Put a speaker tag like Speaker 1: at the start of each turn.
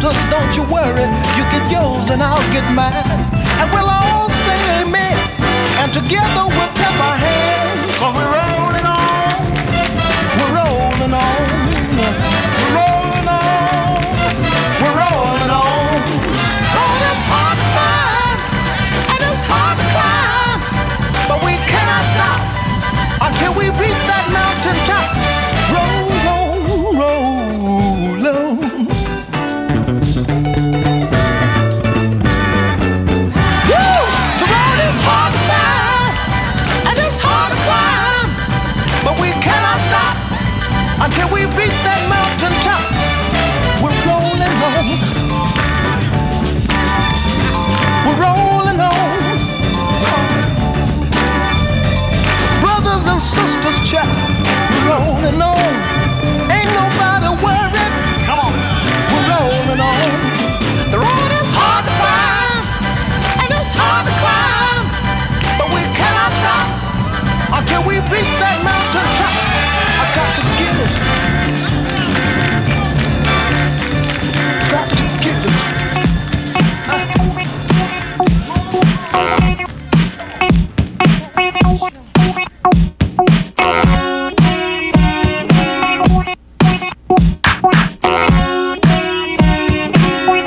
Speaker 1: sisters, don't you worry. You get yours and I'll get mine. And we'll all say amen. And together we'll clap our hands. 'Cause we're rolling on. We're rolling on. We're rolling on. We're rolling on. Lord, it's hard to find. And it's hard to climb. But we cannot stop until we reach that mountain top. Roll on, roll on. Woo! The road is hard to find, and it's hard to climb, but we cannot stop until we reach that mountain top. We're rolling on. We're rolling on. Brothers and sisters, child, we're rolling on. Ain't nobody worried. Come on. We're rolling on. The road is hard to find, and it's hard to climb, but we cannot stop until we reach that mountain.